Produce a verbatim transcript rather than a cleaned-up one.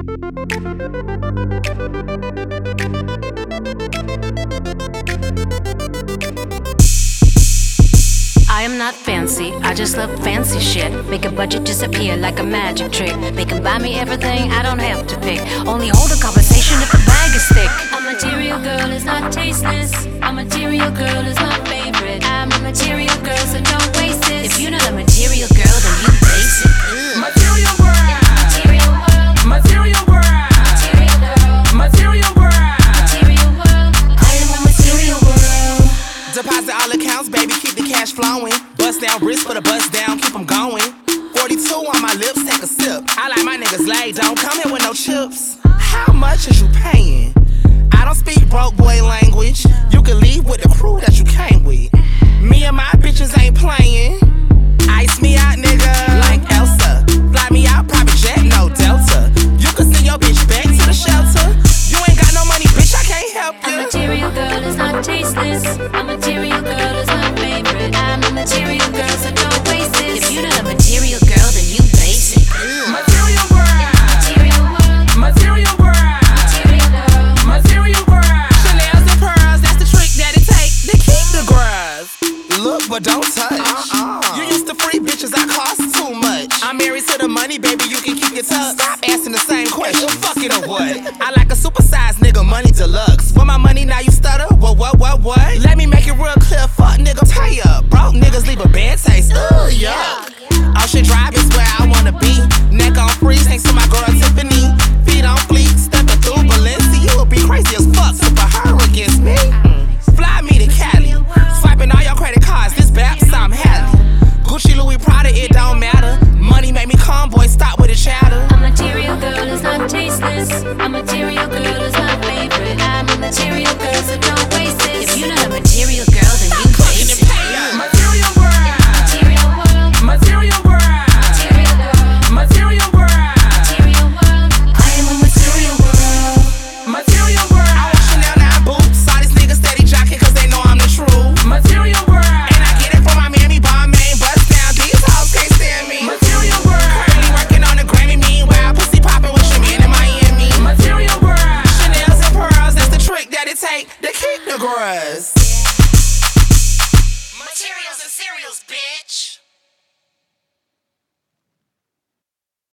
I am not fancy, I just love fancy shit. Make a budget disappear like a magic trick. They can buy me everything, I don't have to pick. Only hold a conversation if the bag is thick. A material girl is not tasteless. A material girl is my favorite. I'm a material girl, so don't waste it. If you're not a material girl, then you basic. Material world. Material world. Material world. Material girl. Material world. Material world. I am a material world. Deposit all accounts, baby, keep the cash flowing. Bust down wrist for the bust down, keep them going. forty-two on my lips, take a sip. I like my niggas laid, don't come here with no chips. How much is you paying? I don't speak broke boy language. You can leave with the crew that you came with. Me and my bitches ain't playing. Ice me out, nigga, like Elsa. Fly me out, private jet, no Delta. You can send your bitch back to the shelter. You ain't got no money, bitch, I can't help you. A material girl is not tasteless. A material girl is my favorite. I'm a material girl, so don't waste it. If you're not a material girl, then you basic. Material world. Material world. Material world. Material girl. Material world. Chanel's and pearls, that's the trick that it take to keep the grass. Look, but don't touch. Uh-uh. You used to free bitches, I cost too much. I'm married to the money, baby, you can keep your touch. Stop asking the same question, fuck it or what? I like a supersized nigga, money deluxe. For my money, now you stutter? What, what, what, what? Let me make it real clear, fuck nigga, tie up. Broke niggas leave a bad taste, ooh, yuck. Ocean Drive is where I wanna be. Neck on freeze, thanks to my girl Tiffany. Feet on fleek, stepping through Balenci. You would be crazy as fuck, so for her against me. Fly me to Cali, swiping all your credit cards, this Baps, I'm happy. Gucci, Louis, Prada, it don't matter. Money make me calm, boy, stop with the chatter. A material girl is not tasteless. A material girl is my favorite. I'm a material girl, so don't waste it. If you're not a material girl, then you basic. Material world. Material world. Material world. Material girl. Material world. Material world. I am a material world. Material world. I want Chanel nine boots. All these niggas steady jocking cause they know I'm the truth. Material world. And I get it from my mammy, Balmain, bust down. These hoes can't stand me. Material world. Currently working on the Grammy, meanwhile pussy popping with your man in Miami. Material world. Chanel's and pearls, that's the trick that it take to keep the grass.